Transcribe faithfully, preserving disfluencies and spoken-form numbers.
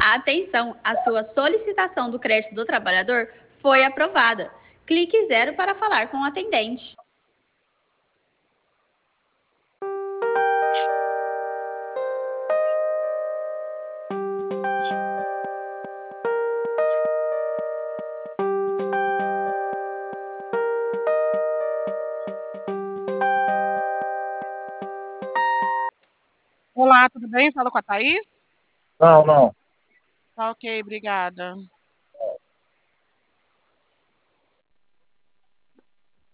Atenção, a sua solicitação do crédito do trabalhador foi aprovada. Clique zero para falar com o atendente. Olá, tudo bem? Falo com a Thaís? Não, não. Tá ok, obrigada.